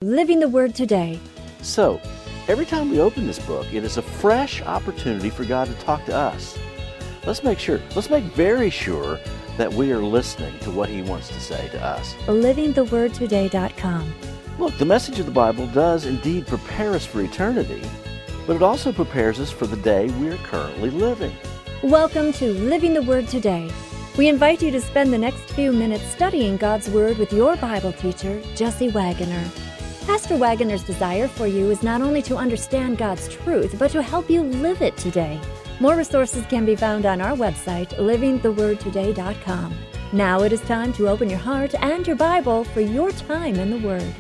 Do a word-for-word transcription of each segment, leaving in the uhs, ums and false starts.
Living the Word Today. So, every time we open this book, it is a fresh opportunity for God to talk to us. Let's make sure, let's make very sure that we are listening to what He wants to say to us. living the word today dot com. Look, the message of the Bible does indeed prepare us for eternity, but it also prepares us for the day we are currently living. Welcome to Living the Word Today. We invite you to spend the next few minutes studying God's Word with your Bible teacher, Jesse Wagoner. Pastor Wagoner's desire for you is not only to understand God's truth, but to help you live it today. More resources can be found on our website, living the word today dot com. Now it is time to open your heart and your Bible for your time in the Word.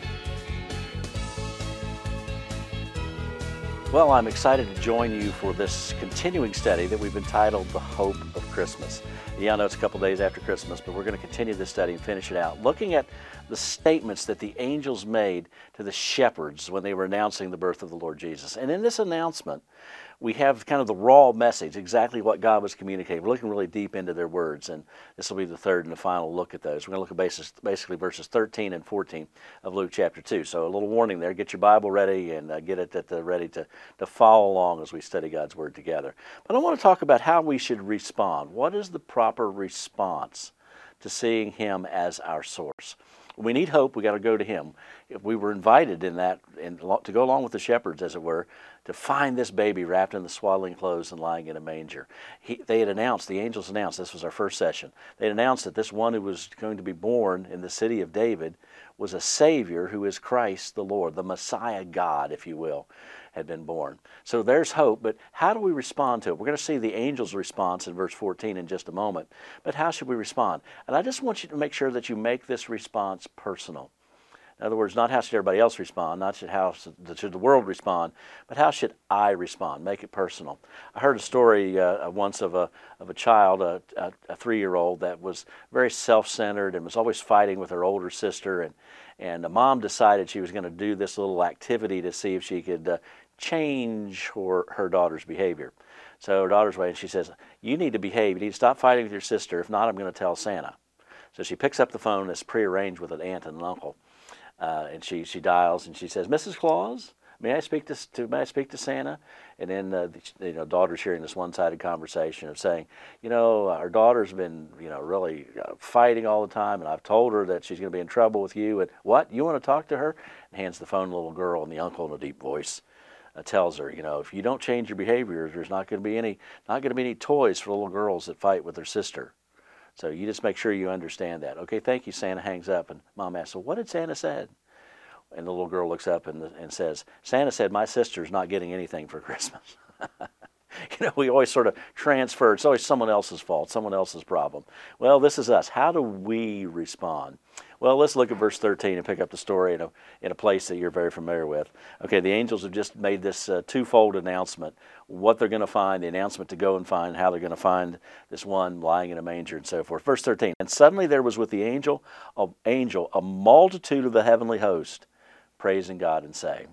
Well, I'm excited to join you for this continuing study that we've entitled The Hope of Christmas. Yeah, I know it's a couple days after Christmas, but we're going to continue this study and finish it out, looking at the statements that the angels made to the shepherds when they were announcing the birth of the Lord Jesus. And in this announcement, we have kind of the raw message, exactly what God was communicating. We're looking really deep into their words, and this will be the third and the final look at those. We're going to look at basis, basically verses thirteen and fourteen of Luke chapter two. So a little warning there. Get your Bible ready and uh, get it at the, ready to, to follow along as we study God's Word together. But I want to talk about how we should respond. What is the proper response to seeing Him as our source? We need hope. We got to go to Him. If we were invited in that, in, to go along with the shepherds, as it were, to find this baby wrapped in the swaddling clothes and lying in a manger. He, they had announced, the angels announced, this was our first session, they had announced that this one who was going to be born in the city of David was a Savior who is Christ the Lord, the Messiah God, if you will, had been born. So there's hope, but how do we respond to it? We're going to see the angel's response in verse fourteen in just a moment, but how should we respond? And I just want you to make sure that you make this response personal. In other words, not how should everybody else respond, not should how should the world respond, but how should I respond? Make it personal. I heard a story uh, once of a of a child, a, a, a three-year-old that was very self-centered and was always fighting with her older sister, and and the mom decided she was going to do this little activity to see if she could uh, change her, her daughter's behavior. So her daughter's way, and she says, "You need to behave. You need to stop fighting with your sister. If not, I'm going to tell Santa." So she picks up the phone that's prearranged with an aunt and an uncle. Uh, and she, she dials and she says, "Missus Claus, may I speak to, to may I speak to Santa?" And then uh, the you know daughter's hearing this one-sided conversation of saying, "You know, our daughter's been you know really uh, fighting all the time, and I've told her that she's going to be in trouble with you. And what? You want to talk to her?" And hands the phone to the little girl, and the uncle in a deep voice uh, tells her, "You know, if you don't change your behavior, there's not going to be any not going to be any toys for little girls that fight with their sister. So you just make sure you understand that." "Okay, thank you." Santa hangs up, and Mom asks, "So what did Santa say?" And the little girl looks up and, and says, "Santa said my sister's not getting anything for Christmas." You know, we always sort of transfer. It's always someone else's fault, someone else's problem. Well, this is us. How do we respond? Well, let's look at verse thirteen and pick up the story in a, in a place that you're very familiar with. Okay, the angels have just made this uh, twofold announcement, what they're going to find, the announcement to go and find, how they're going to find this one lying in a manger and so forth. Verse thirteen, "And suddenly there was with the angel a, angel a multitude of the heavenly host, praising God and saying."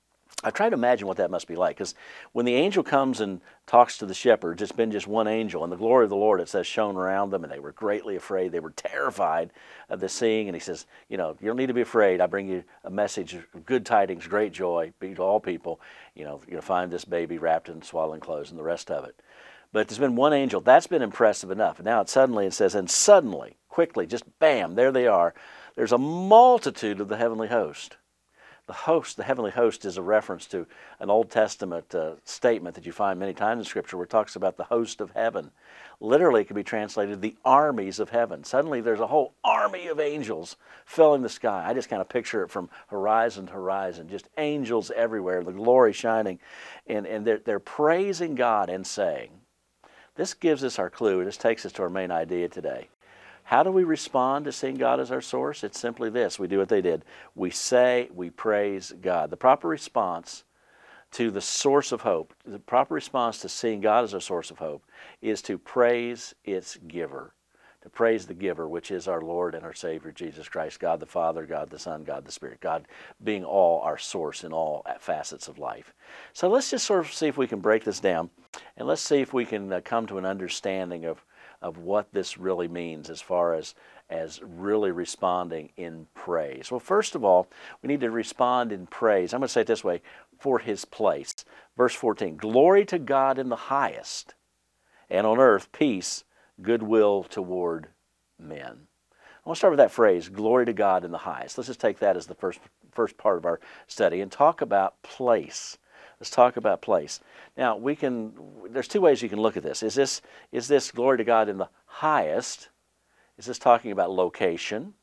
I try to imagine what that must be like, because when the angel comes and talks to the shepherds, it's been just one angel, and the glory of the Lord, it says, shone around them, and they were greatly afraid. They were terrified of the seeing, and he says, you know, you don't need to be afraid. I bring you a message of good tidings, great joy, be to all people. You know, you're going to find this baby wrapped in swaddling clothes and the rest of it. But there's been one angel. That's been impressive enough. And now it suddenly, it says, and suddenly, quickly, just bam, there they are. There's a multitude of the heavenly host. The host, the heavenly host, is a reference to an Old Testament uh, statement that you find many times in Scripture where it talks about the host of heaven. Literally, it can be translated the armies of heaven. Suddenly, there's a whole army of angels filling the sky. I just kind of picture it from horizon to horizon, just angels everywhere, the glory shining. And, and they're, they're praising God and saying, this gives us our clue, and this takes us to our main idea today. How do we respond to seeing God as our source? It's simply this. We do what they did. We say, we praise God. The proper response to the source of hope, the proper response to seeing God as our source of hope, is to praise its giver. To praise the giver, which is our Lord and our Savior, Jesus Christ, God the Father, God the Son, God the Spirit, God being all our source in all facets of life. So let's just sort of see if we can break this down, and let's see if we can uh, come to an understanding of of what this really means as far as as really responding in praise. Well, first of all, we need to respond in praise. I'm going to say it this way, for his place. Verse fourteen, glory to God in the highest, and on earth peace, goodwill toward men. I want to start with that phrase, glory to God in the highest. Let's just take that as the first first part of our study and talk about place. Let's talk about place. Now, we can, there's two ways you can look at this. Is this, is this glory to God in the highest? Is this talking about location?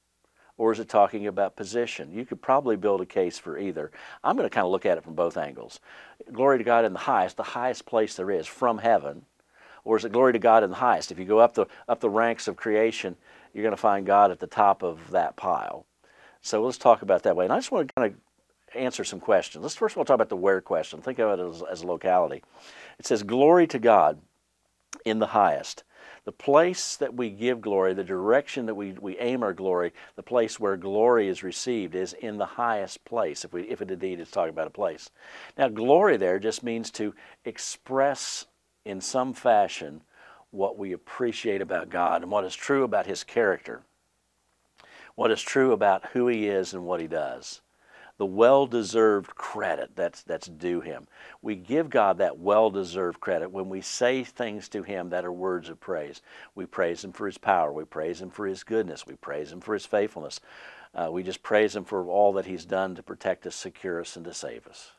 Or is it talking about position? You could probably build a case for either. I'm going to kind of look at it from both angles. Glory to God in the highest, the highest place there is from heaven. Or is it glory to God in the highest? If you go up the, up the ranks of creation, you're going to find God at the top of that pile. So let's talk about that way. And I just want to kind of answer some questions. Let's first of all talk about the where question. Think of it as, as locality. It says, glory to God in the highest. The place that we give glory, the direction that we, we aim our glory, the place where glory is received is in the highest place, if, we, if it indeed is talking about a place. Now, glory there just means to express in some fashion what we appreciate about God and what is true about his character, what is true about who he is and what he does. The well-deserved credit that's, that's due him. We give God that well-deserved credit when we say things to him that are words of praise. We praise him for his power. We praise him for his goodness. We praise him for his faithfulness. Uh, we just praise him for all that he's done to protect us, secure us, and to save us.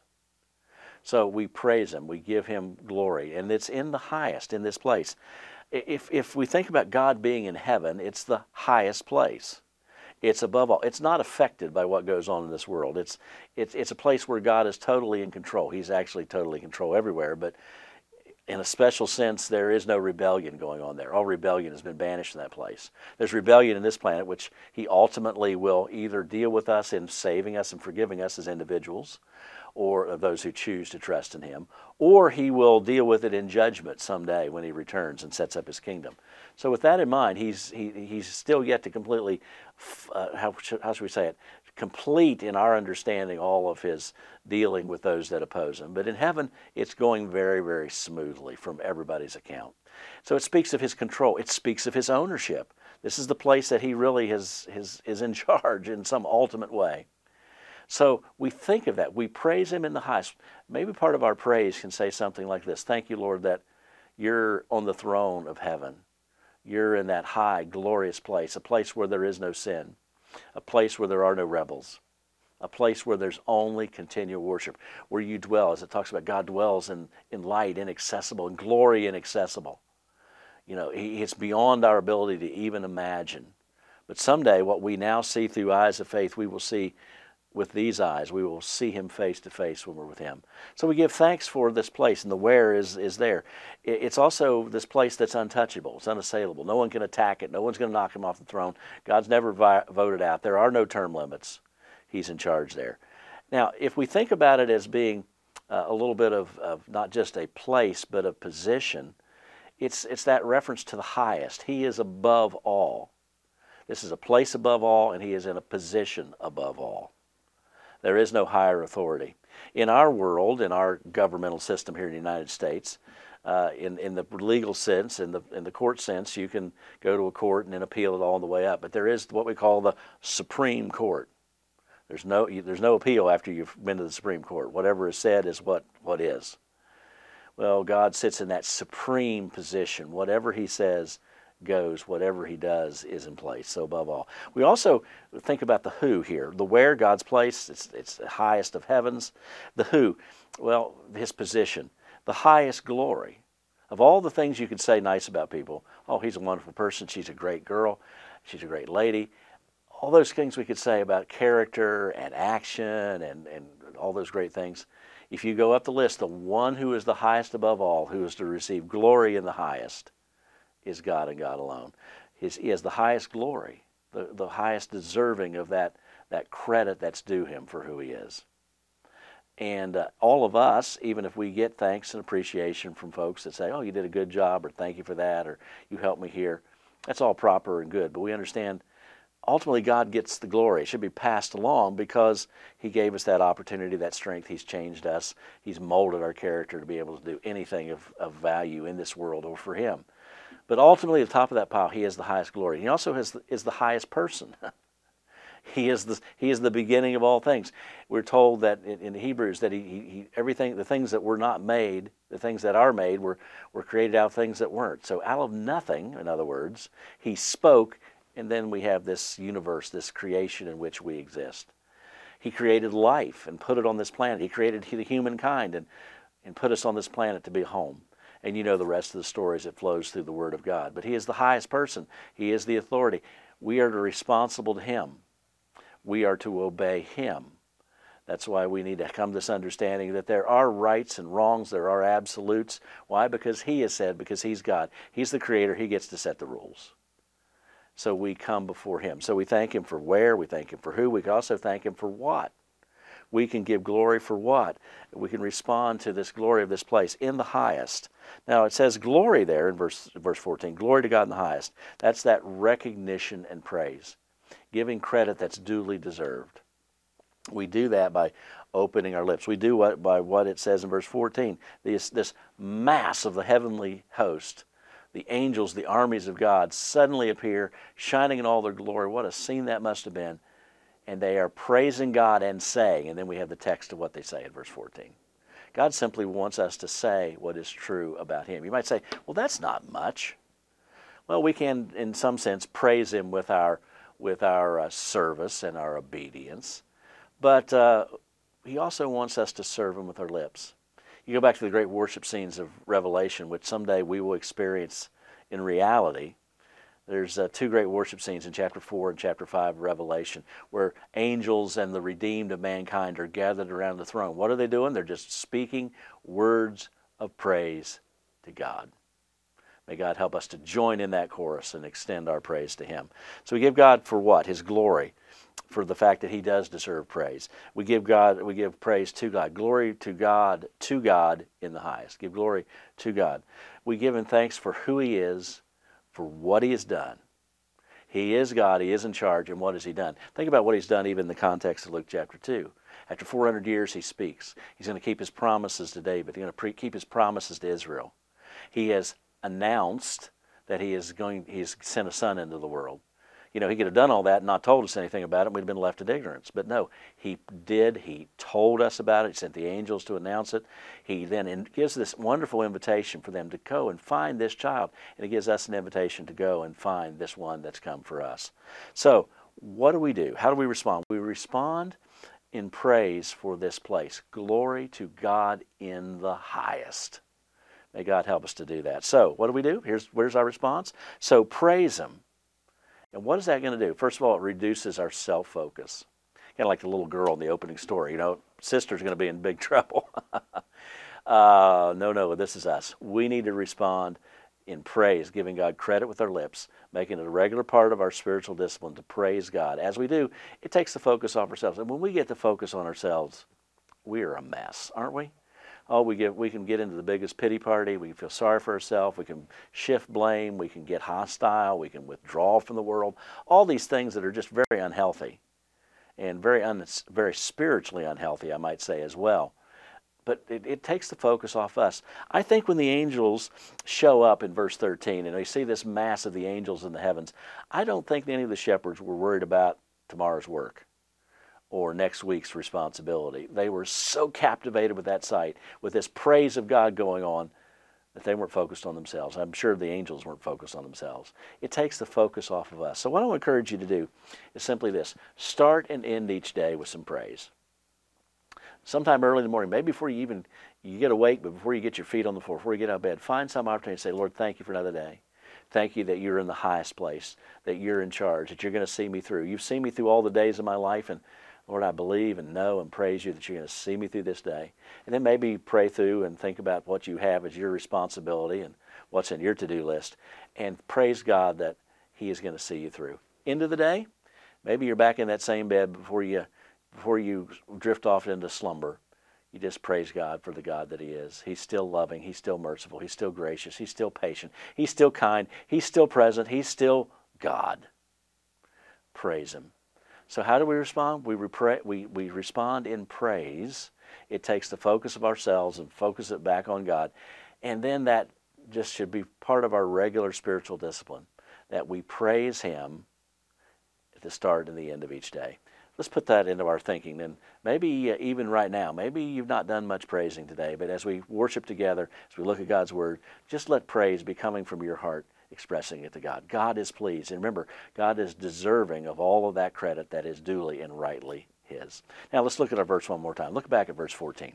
So we praise him. We give him glory. And it's in the highest, in this place. If, if we think about God being in heaven, it's the highest place. It's above all. It's not affected by what goes on in this world. It's, it's, it's a place where God is totally in control. He's actually totally in control everywhere, but in a special sense, there is no rebellion going on there. All rebellion has been banished in that place. There's rebellion in this planet, which he ultimately will either deal with us in saving us and forgiving us as individuals, or those who choose to trust in him, or he will deal with it in judgment someday when he returns and sets up his kingdom. So with that in mind, he's he, he's still yet to completely, uh, how, should, how should we say it, complete in our understanding all of his dealing with those that oppose him. But in heaven, it's going very, very smoothly from everybody's account. So it speaks of his control. It speaks of his ownership. This is the place that he really has, has, is in charge in some ultimate way. So we think of that. We praise him in the highest. Maybe part of our praise can say something like this. Thank you, Lord, that you're on the throne of heaven. You're in that high, glorious place, a place where there is no sin, a place where there are no rebels, a place where there's only continual worship, where you dwell, as it talks about, God dwells in, in light, inaccessible, in glory inaccessible. You know, he, it's beyond our ability to even imagine. But someday, what we now see through eyes of faith, we will see with these eyes. We will see him face to face when we're with him. So we give thanks for this place, and the where is, is there. It's also this place that's untouchable. It's unassailable. No one can attack it. No one's going to knock him off the throne. God's never vi- voted out. There are no term limits. He's in charge there. Now, if we think about it as being uh, a little bit of, of not just a place, but a position, it's, it's that reference to the highest. He is above all. This is a place above all, and he is in a position above all. There is no higher authority. In our world, in our governmental system here in the United States, uh, in, in the legal sense, in the, in the court sense, you can go to a court and then appeal it all the way up. But there is what we call the Supreme Court. There's no, there's no appeal after you've been to the Supreme Court. Whatever is said is what, what is. Well, God sits in that supreme position. Whatever he says goes, whatever he does is in place, so above all. We also think about the who here. The where, God's place, it's, it's the highest of heavens. The who, well, his position. The highest glory. Of all the things you could say nice about people, oh, he's a wonderful person, she's a great girl, she's a great lady. All those things we could say about character and action and, and all those great things. If you go up the list, the one who is the highest above all, who is to receive glory in the highest, is God and God alone. His, he has the highest glory, the, the highest deserving of that, that credit that's due him for who he is. And uh, all of us, even if we get thanks and appreciation from folks that say, oh, you did a good job, or thank you for that, or you helped me here, that's all proper and good. But we understand ultimately God gets the glory. It should be passed along because he gave us that opportunity, that strength. He's changed us. He's molded our character to be able to do anything of, of value in this world or for him. But ultimately, at the top of that pile, he is the highest glory. He also has the, is the highest person. He is the He is the beginning of all things. We're told that in, in Hebrews that he, he, he everything the things that were not made, the things that are made, were were created out of things that weren't. So out of nothing, in other words, he spoke, and then we have this universe, this creation in which we exist. He created life and put it on this planet. He created the humankind and and put us on this planet to be home. And you know the rest of the stories that flows through the Word of God. But he is the highest person. He is the authority. We are responsible to him. We are to obey him. That's why we need to come to this understanding that there are rights and wrongs, there are absolutes. Why? Because he has said, because he's God. He's the creator, he gets to set the rules. So we come before him. So we thank him for where, we thank him for who, we can also thank him for what. We can give glory for what? We can respond to this glory of this place in the highest. Now it says glory there in verse, verse fourteen, glory to God in the highest. That's that recognition and praise. Giving credit that's duly deserved. We do that by opening our lips. We do what by what it says in verse fourteen. This, this mass of the heavenly host, the angels, the armies of God, suddenly appear, shining in all their glory. What a scene that must have been. And they are praising God and saying, and then we have the text of what they say in verse fourteen. God simply wants us to say what is true about him. You might say, well, that's not much. Well, we can, in some sense, praise him with our with our uh, service and our obedience. But uh, he also wants us to serve him with our lips. You go back to the great worship scenes of Revelation, which someday we will experience in reality. There's uh, two great worship scenes in chapter four and chapter five of Revelation where angels and the redeemed of mankind are gathered around the throne. What are they doing? They're just speaking words of praise to God. May God help us to join in that chorus and extend our praise to him. So we give God for what? His glory, for the fact that he does deserve praise. We give God, we give praise to God. Glory to God, to God in the highest. Give glory to God. We give him thanks for who he is, for what he has done. He is God, he is in charge, and what has he done? Think about what he's done even in the context of Luke chapter two. After four hundred years he speaks. He's going to keep his promises to David. He's going to pre- keep his promises to Israel. He has announced that he is going, he's sent a son into the world. You know, he could have done all that and not told us anything about it. We'd have been left in ignorance. But no, he did. He told us about it. He sent the angels to announce it. He then in, gives this wonderful invitation for them to go and find this child. And he gives us an invitation to go and find this one that's come for us. So what do we do? How do we respond? We respond in praise for this place. Glory to God in the highest. May God help us to do that. So what do we do? Here's, where's our response? So praise him. And what is that going to do? First of all, it reduces our self-focus. Kind of like the little girl in the opening story. You know, sister's going to be in big trouble. uh, no, no, this is us. We need to respond in praise, giving God credit with our lips, making it a regular part of our spiritual discipline to praise God. As we do, it takes the focus off ourselves. And when we get to focus on ourselves, we are a mess, aren't we? Oh, we get we can get into the biggest pity party. We can feel sorry for ourselves. We can shift blame. We can get hostile. We can withdraw from the world. All these things that are just very unhealthy and very un, very spiritually unhealthy, I might say, as well. But it, it takes the focus off us. I think when the angels show up in verse thirteen and we see this mass of the angels in the heavens, I don't think any of the shepherds were worried about tomorrow's work or next week's responsibility. They were so captivated with that sight, with this praise of God going on, that they weren't focused on themselves. I'm sure the angels weren't focused on themselves. It takes the focus off of us. So what I want to encourage you to do is simply this. Start and end each day with some praise. Sometime early in the morning, maybe before you even you get awake, but before you get your feet on the floor, before you get out of bed, find some opportunity to say, Lord, thank you for another day. Thank you that you're in the highest place, that you're in charge, that you're going to see me through. You've seen me through all the days of my life, and Lord, I believe and know and praise you that you're going to see me through this day. And then maybe pray through and think about what you have as your responsibility and what's in your to-do list. And praise God that he is going to see you through. End of the day, maybe you're back in that same bed before you, before you drift off into slumber. You just praise God for the God that he is. He's still loving. He's still merciful. He's still gracious. He's still patient. He's still kind. He's still present. He's still God. Praise him. So how do we respond? We, repra- we, we respond in praise. It takes the focus of ourselves and focus it back on God. And then that just should be part of our regular spiritual discipline, that we praise Him at the start and the end of each day. Let's put that into our thinking. And maybe uh, even right now, maybe you've not done much praising today, but as we worship together, as we look at God's Word, just let praise be coming from your heart, expressing it to God. God is pleased. And remember, God is deserving of all of that credit that is duly and rightly His. Now let's look at our verse one more time. Look back at verse fourteen.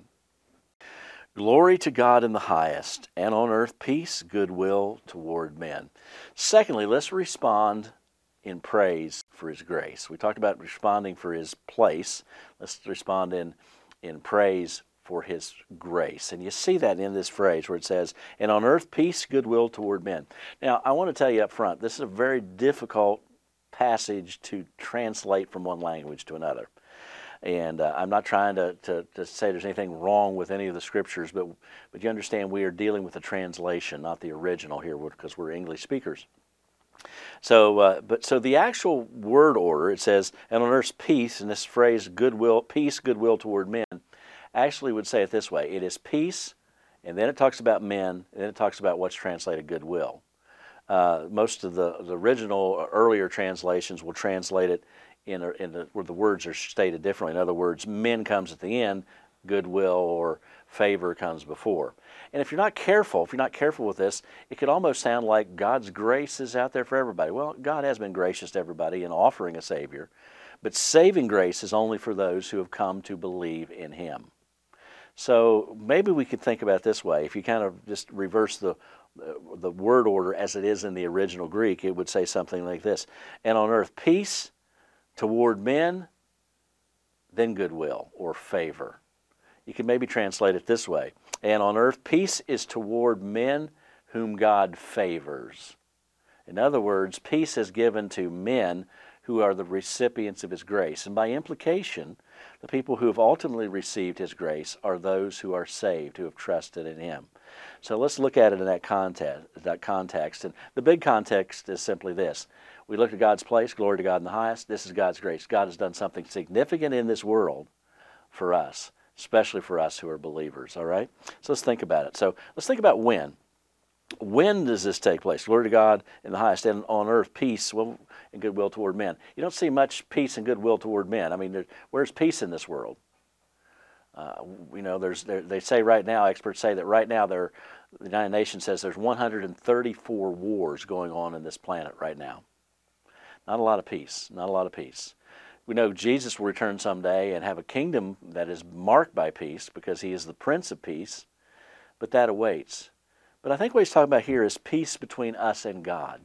Glory to God in the highest, and on earth peace, goodwill toward men. Secondly, let's respond in praise for His grace. We talked about responding for His place. Let's respond in, in praise for His grace. And you see that in this phrase where it says, and on earth peace, goodwill toward men. Now, I want to tell you up front, this is a very difficult passage to translate from one language to another. And uh, I'm not trying to, to, to say there's anything wrong with any of the scriptures, but, but you understand we are dealing with the translation, not the original here, because we're English speakers. So, uh, but so the actual word order, it says, and on earth's peace, and this phrase, goodwill, peace, goodwill toward men, actually would say it this way. It is peace, and then it talks about men, and then it talks about what's translated goodwill. Uh, most of the, the original earlier translations will translate it in, a, in the, where the words are stated differently. In other words, men comes at the end, goodwill or favor comes before. And if you're not careful, if you're not careful with this, it could almost sound like God's grace is out there for everybody. Well, God has been gracious to everybody in offering a Savior, but saving grace is only for those who have come to believe in Him. So maybe we could think about it this way. If you kind of just reverse the, the word order as it is in the original Greek, it would say something like this. And on earth peace toward men, then goodwill or favor. You can maybe translate it this way. And on earth, peace is toward men whom God favors. In other words, peace is given to men who are the recipients of His grace. And by implication, the people who have ultimately received His grace are those who are saved, who have trusted in Him. So let's look at it in that context. That context. And the big context is simply this. We look at God's place, glory to God in the highest. This is God's grace. God has done something significant in this world for us, especially for us who are believers, all right? So let's think about it. So let's think about when. When does this take place? Glory to God in the highest, and on earth peace and goodwill toward men. You don't see much peace and goodwill toward men. I mean, there, where's peace in this world? Uh, you know, there's there, they say right now, experts say that right now there, the United Nations says there's one hundred thirty-four wars going on in this planet right now. Not a lot of peace, not a lot of peace. We know Jesus will return someday and have a kingdom that is marked by peace because He is the Prince of Peace, but that awaits. But I think what He's talking about here is peace between us and God,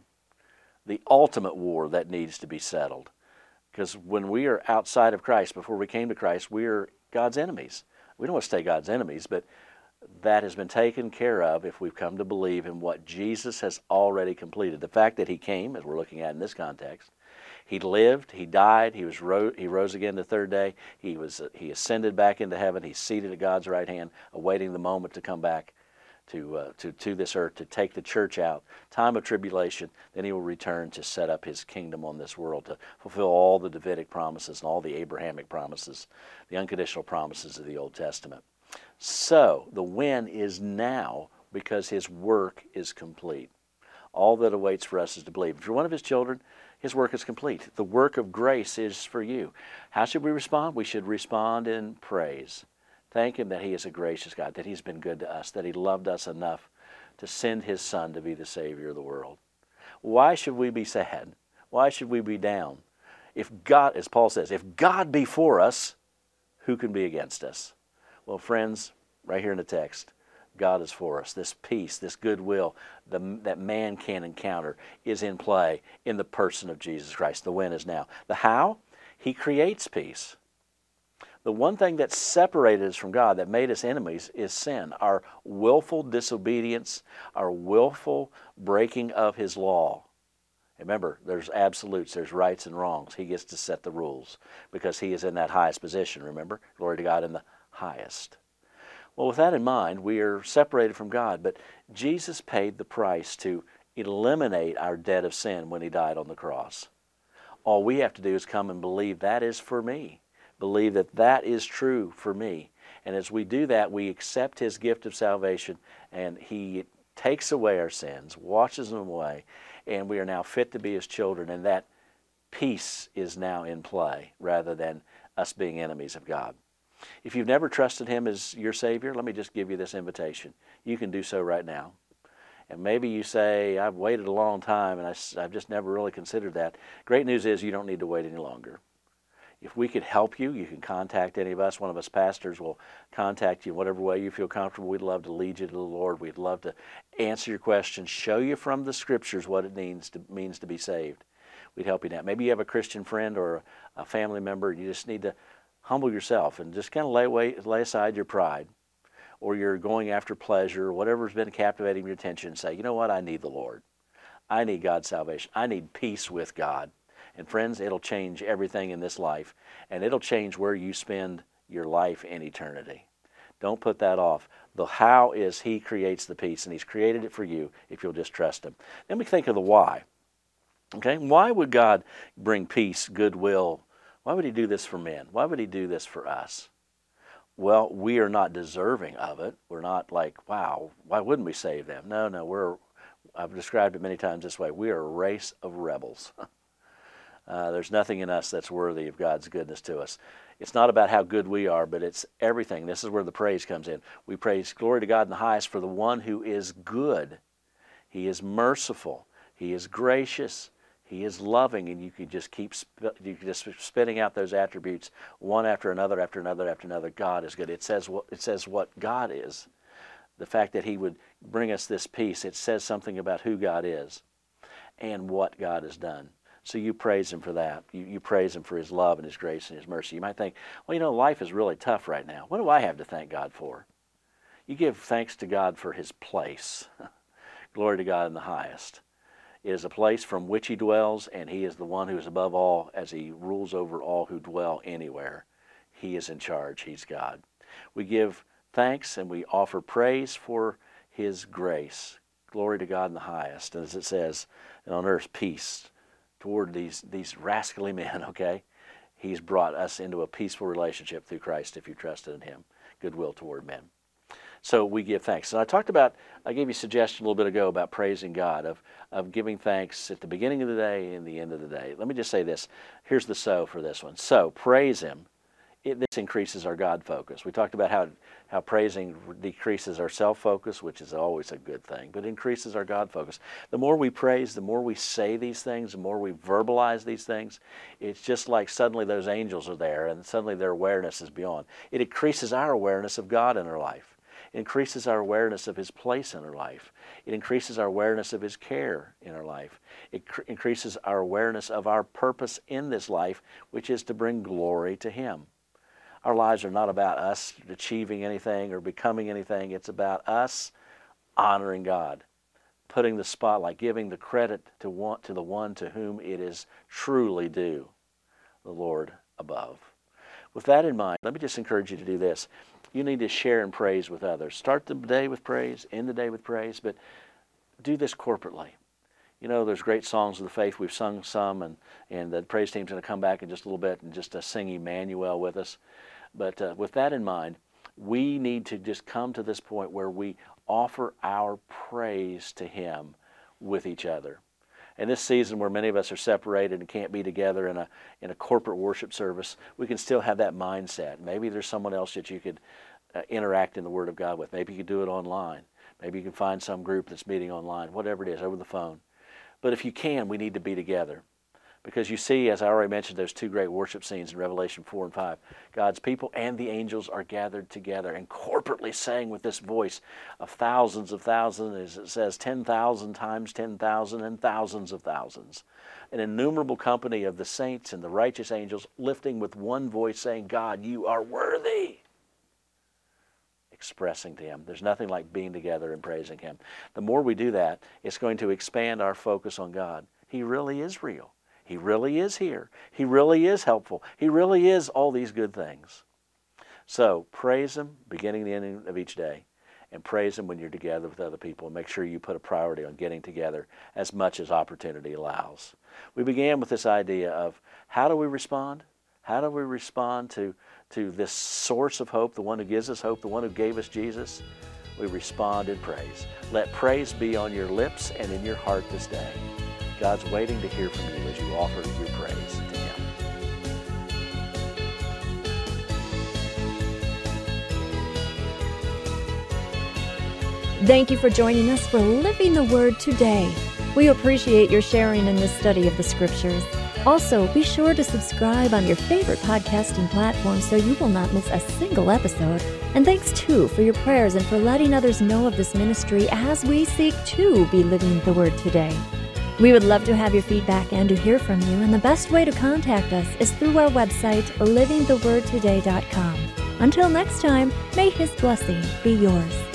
the ultimate war that needs to be settled. Because when we are outside of Christ, before we came to Christ, we are God's enemies. We don't want to stay God's enemies, but that has been taken care of if we've come to believe in what Jesus has already completed. The fact that He came, as we're looking at in this context, He lived, He died, He was ro- He rose again the third day, He was uh, He ascended back into heaven, He's seated at God's right hand, awaiting the moment to come back to, uh, to, to this earth, to take the church out. Time of tribulation, then He will return to set up His kingdom on this world, to fulfill all the Davidic promises and all the Abrahamic promises, the unconditional promises of the Old Testament. So, the when is now because His work is complete. All that awaits for us is to believe. If you're one of His children, His work is complete. The work of grace is for you. How should we respond? We should respond in praise. Thank Him that He is a gracious God, that He's been good to us, that He loved us enough to send His Son to be the Savior of the world. Why should we be sad? Why should we be down? If God, as Paul says, if God be for us, who can be against us? Well, friends, right here in the text, God is for us. This peace, this goodwill the, that man can encounter is in play in the person of Jesus Christ. The when is now. The how? He creates peace. The one thing that separated us from God, that made us enemies, is sin. Our willful disobedience, our willful breaking of His law. Remember, there's absolutes, there's rights and wrongs. He gets to set the rules because He is in that highest position, remember? Glory to God in the highest. Well, with that in mind, we are separated from God, but Jesus paid the price to eliminate our debt of sin when He died on the cross. All we have to do is come and believe that is for me. Believe that that is true for me. And as we do that, we accept His gift of salvation, and He takes away our sins, washes them away, and we are now fit to be His children, and that peace is now in play rather than us being enemies of God. If you've never trusted Him as your Savior, let me just give you this invitation. You can do so right now. And maybe you say, I've waited a long time and I, I've just never really considered that. Great news is you don't need to wait any longer. If we could help you, you can contact any of us. One of us pastors will contact you in whatever way you feel comfortable. We'd love to lead you to the Lord. We'd love to answer your questions, show you from the Scriptures what it means to, means to be saved. We'd help you in that. Maybe you have a Christian friend or a family member and you just need to humble yourself and just kind of lay, away, lay aside your pride, or you're going after pleasure, or whatever's been captivating your attention, and say, you know what, I need the Lord. I need God's salvation. I need peace with God. And friends, it'll change everything in this life, and it'll change where you spend your life in eternity. Don't put that off. The how is He creates the peace, and He's created it for you if you'll just trust Him. Then we think of the why. Okay, why would God bring peace, goodwill? Why would He do this for men? Why would He do this for us? Well, we are not deserving of it. We're not like, wow, why wouldn't we save them? No, no, we're, I've described it many times this way. We are a race of rebels. uh, there's nothing in us that's worthy of God's goodness to us. It's not about how good we are, but it's everything. This is where the praise comes in. We praise glory to God in the highest for the one who is good. He is merciful. He is gracious. He is loving, and you could just keep you could just spitting out those attributes one after another, after another, after another. God is good. It says what it says what God is. The fact that He would bring us this peace, it says something about who God is and what God has done. So you praise Him for that. You, you praise Him for His love and His grace and His mercy. You might think, well, you know, life is really tough right now. What do I have to thank God for? You give thanks to God for His place. Glory to God in the highest. It is a place from which He dwells, and He is the one who is above all as He rules over all who dwell anywhere. He is in charge. He's God. We give thanks and we offer praise for His grace. Glory to God in the highest. And as it says, and on earth peace toward these, these rascally men, okay? He's brought us into a peaceful relationship through Christ if you trusted in Him. Goodwill toward men. So we give thanks. And I talked about, I gave you a suggestion a little bit ago about praising God, of, of giving thanks at the beginning of the day and the end of the day. Let me just say this. Here's the so for this one. So, praise Him. It, this increases our God focus. We talked about how, how praising decreases our self-focus, which is always a good thing, but increases our God focus. The more we praise, the more we say these things, the more we verbalize these things, it's just like suddenly those angels are there and suddenly their awareness is beyond. It increases our awareness of God in our life. It increases our awareness of His place in our life. It increases our awareness of His care in our life. It cr- increases our awareness of our purpose in this life, which is to bring glory to Him. Our lives are not about us achieving anything or becoming anything. It's about us honoring God, putting the spotlight, giving the credit to, one, to the one to whom it is truly due, the Lord above. With that in mind, let me just encourage you to do this. You need to share and praise with others. Start the day with praise, end the day with praise, but do this corporately. You know, there's great songs of the faith. We've sung some, and, and the praise team's going to come back in just a little bit and just uh, sing Emmanuel with us. But uh, with that in mind, we need to just come to this point where we offer our praise to Him with each other. In this season where many of us are separated and can't be together in a in a corporate worship service, we can still have that mindset. Maybe there's someone else that you could uh, interact in the Word of God with. Maybe you could do it online. Maybe you can find some group that's meeting online, whatever it is, over the phone. But if you can, we need to be together. Because you see, as I already mentioned, those two great worship scenes in Revelation four and five. God's people and the angels are gathered together and corporately saying with this voice of thousands of thousands, as it says, ten thousand times ten thousand and thousands of thousands. An innumerable company of the saints and the righteous angels lifting with one voice saying, God, you are worthy. Expressing to Him. There's nothing like being together and praising Him. The more we do that, it's going to expand our focus on God. He really is real. He really is here. He really is helpful. He really is all these good things. So praise Him beginning and the ending of each day, and praise Him when you're together with other people. And make sure you put a priority on getting together as much as opportunity allows. We began with this idea of how do we respond? How do we respond to, to this source of hope, the one who gives us hope, the one who gave us Jesus? we respond in praise. Let praise be on your lips and in your heart this day. God's waiting to hear from you as you offer your praise to Him. Thank you for joining us for Living the Word today. We appreciate your sharing in this study of the Scriptures. Also, be sure to subscribe on your favorite podcasting platform so you will not miss a single episode. And thanks, too, for your prayers and for letting others know of this ministry as we seek to be living the Word today. We would love to have your feedback and to hear from you, and the best way to contact us is through our website, living the word today dot com. Until next time, may His blessing be yours.